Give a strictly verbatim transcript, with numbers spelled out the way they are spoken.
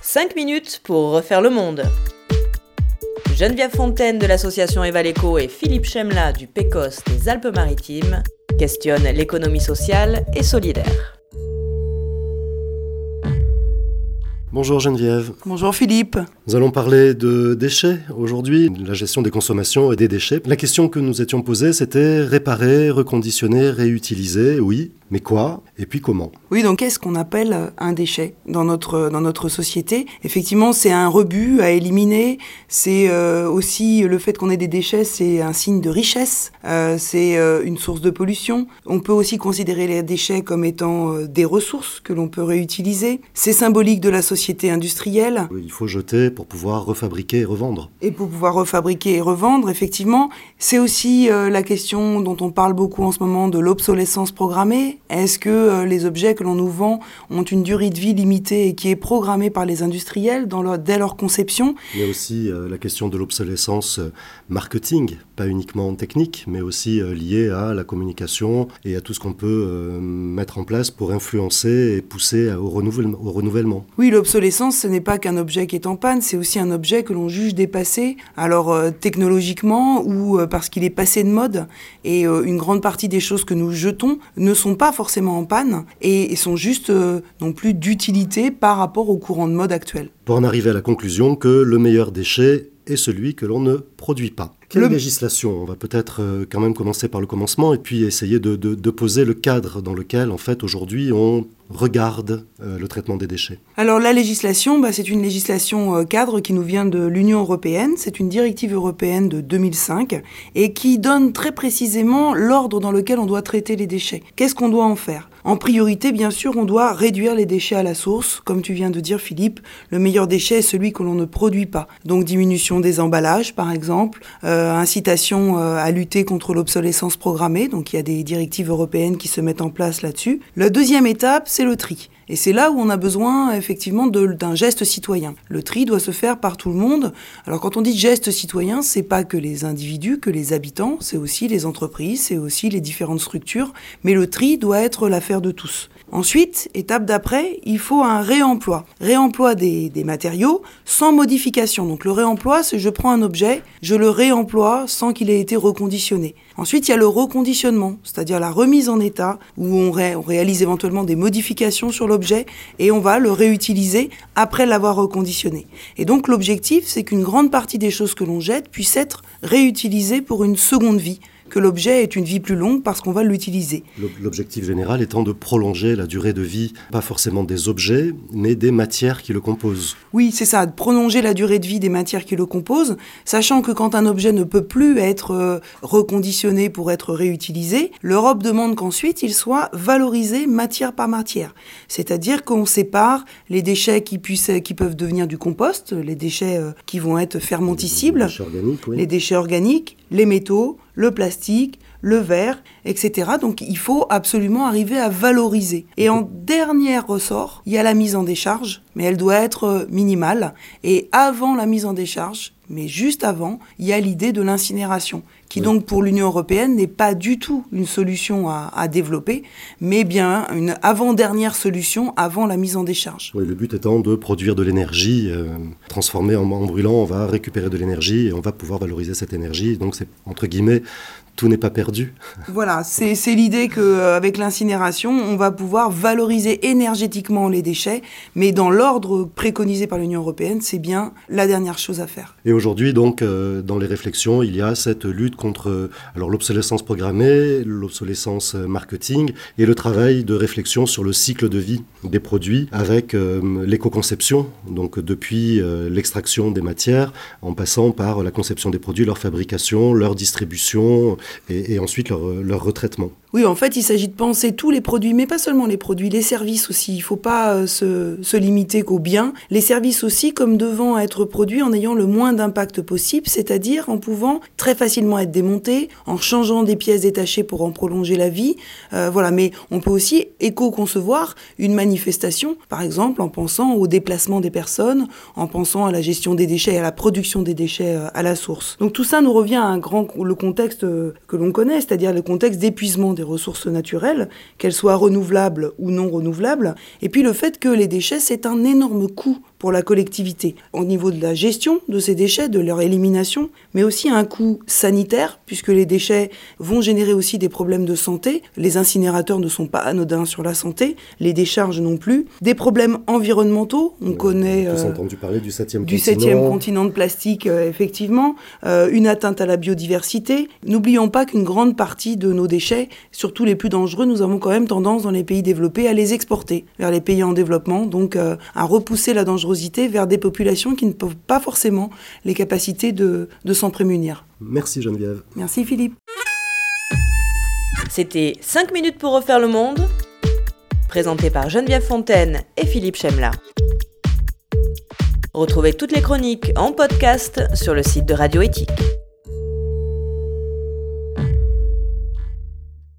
cinq minutes pour refaire le monde. Geneviève Fontaine de l'association Evaleco et Philippe Chemla du P E C O S des Alpes-Maritimes questionnent l'économie sociale et solidaire. Bonjour Geneviève. Bonjour Philippe. Nous allons parler de déchets aujourd'hui, de la gestion des consommations et des déchets. La question que nous étions posée, c'était réparer, reconditionner, réutiliser, oui, mais quoi et puis comment ? Oui, donc qu'est-ce qu'on appelle un déchet dans notre, dans notre société ? Effectivement, c'est un rebut à éliminer, c'est euh, aussi le fait qu'on ait des déchets, c'est un signe de richesse, euh, c'est euh, une source de pollution. On peut aussi considérer les déchets comme étant euh, des ressources que l'on peut réutiliser. C'est symbolique de la société industrielle. Il faut jeter pour pouvoir refabriquer et revendre. Et pour pouvoir refabriquer et revendre, effectivement. C'est aussi euh, la question dont on parle beaucoup en ce moment de l'obsolescence programmée. Est-ce que euh, les objets que l'on nous vend ont une durée de vie limitée et qui est programmée par les industriels dans leur, dès leur conception ? Il y a aussi euh, la question de l'obsolescence euh, marketing, pas uniquement technique, mais aussi euh, liée à la communication et à tout ce qu'on peut euh, mettre en place pour influencer et pousser au renouvellement. Au renouvellement. Oui, l'obsolescence, ce n'est pas qu'un objet qui est en panne, c'est aussi un objet que l'on juge dépassé, alors euh, technologiquement ou euh, parce qu'il est passé de mode. Et euh, une grande partie des choses que nous jetons ne sont pas forcément en panne et, et sont juste euh, non plus d'utilité par rapport au courant de mode actuel. Pour en arriver à la conclusion que le meilleur déchet est celui que l'on ne produit pas. Quelle le... législation ? On va peut-être euh, quand même commencer par le commencement et puis essayer de, de, de poser le cadre dans lequel, en fait, aujourd'hui, on regarde euh, le traitement des déchets. Alors la législation, bah, c'est une législation euh, cadre qui nous vient de l'Union européenne. C'est une directive européenne de deux mille cinq et qui donne très précisément l'ordre dans lequel on doit traiter les déchets. Qu'est-ce qu'on doit en faire ? En priorité, bien sûr, on doit réduire les déchets à la source. Comme tu viens de dire, Philippe, le meilleur déchet est celui que l'on ne produit pas. Donc diminution des emballages, par exemple, euh, incitation euh, à lutter contre l'obsolescence programmée. Donc il y a des directives européennes qui se mettent en place là-dessus. La deuxième étape, c'est le tri. Et c'est là où on a besoin effectivement de, d'un geste citoyen. Le tri doit se faire par tout le monde. Alors quand on dit geste citoyen, c'est pas que les individus, que les habitants, c'est aussi les entreprises, c'est aussi les différentes structures. Mais le tri doit être l'affaire de tous. Ensuite, étape d'après, il faut un réemploi. Réemploi des, des matériaux sans modification. Donc le réemploi, c'est je prends un objet, je le réemploie sans qu'il ait été reconditionné. Ensuite, il y a le reconditionnement, c'est-à-dire la remise en état où on, ré, on réalise éventuellement des modifications sur l'objet et on va le réutiliser après l'avoir reconditionné. Et donc l'objectif, c'est qu'une grande partie des choses que l'on jette puisse être réutilisée pour une seconde vie, que l'objet ait une vie plus longue parce qu'on va l'utiliser. L'objectif général étant de prolonger la durée de vie, pas forcément des objets, mais des matières qui le composent. Oui, c'est ça, de prolonger la durée de vie des matières qui le composent, sachant que quand un objet ne peut plus être euh, reconditionné pour être réutilisé, l'Europe demande qu'ensuite il soit valorisé matière par matière. C'est-à-dire qu'on sépare les déchets qui, puissent, qui peuvent devenir du compost, les déchets euh, qui vont être fermenticibles, les déchets organiques, oui. les déchets organiques, les métaux, le plastique, le verre, et cetera. Donc il faut absolument arriver à valoriser. Et en dernier ressort, il y a la mise en décharge, mais elle doit être minimale. Et avant la mise en décharge, mais juste avant, il y a l'idée de l'incinération, qui oui. donc pour l'Union européenne n'est pas du tout une solution à, à développer, mais bien une avant-dernière solution avant la mise en décharge. Oui, le but étant de produire de l'énergie, euh, transformée en, en brûlant, on va récupérer de l'énergie et on va pouvoir valoriser cette énergie. Donc c'est, entre guillemets, tout n'est pas perdu. Voilà, c'est, c'est l'idée qu'avec l'incinération, on va pouvoir valoriser énergétiquement les déchets, mais dans l'ordre préconisé par l'Union européenne, c'est bien la dernière chose à faire. Et aujourd'hui, donc, euh, dans les réflexions, il y a cette lutte contre euh, alors, l'obsolescence programmée, l'obsolescence marketing et le travail de réflexion sur le cycle de vie des produits avec euh, l'éco-conception, donc depuis euh, l'extraction des matières, en passant par la conception des produits, leur fabrication, leur distribution, Et, et ensuite leur, leur retraitement. Oui, en fait, il s'agit de penser tous les produits, mais pas seulement les produits, les services aussi. Il ne faut pas euh, se, se limiter qu'aux biens. Les services aussi, comme devant être produits en ayant le moins d'impact possible, c'est-à-dire en pouvant très facilement être démontés, en changeant des pièces détachées pour en prolonger la vie. Euh, voilà, mais on peut aussi éco-concevoir une manifestation, par exemple en pensant au déplacement des personnes, en pensant à la gestion des déchets et à la production des déchets euh, à la source. Donc tout ça nous revient à un grand, le contexte euh, que l'on connaît, c'est-à-dire le contexte d'épuisement des ressources naturelles, qu'elles soient renouvelables ou non renouvelables, et puis le fait que les déchets, c'est un énorme coût pour la collectivité, au niveau de la gestion de ces déchets, de leur élimination, mais aussi un coût sanitaire, puisque les déchets vont générer aussi des problèmes de santé. Les incinérateurs ne sont pas anodins sur la santé, les décharges non plus. Des problèmes environnementaux, on euh, connaît... On a tous euh, entendu parler du septième du continent. septième continent de plastique, euh, effectivement. Euh, une atteinte à la biodiversité. N'oublions pas qu'une grande partie de nos déchets, surtout les plus dangereux, nous avons quand même tendance dans les pays développés à les exporter vers les pays en développement, donc euh, à repousser la dangerosité vers des populations qui ne peuvent pas forcément les capacités de, de s'en prémunir. Merci Geneviève. Merci Philippe. C'était cinq minutes pour refaire le monde, présenté par Geneviève Fontaine et Philippe Chemla. Retrouvez toutes les chroniques en podcast sur le site de Radio Éthique.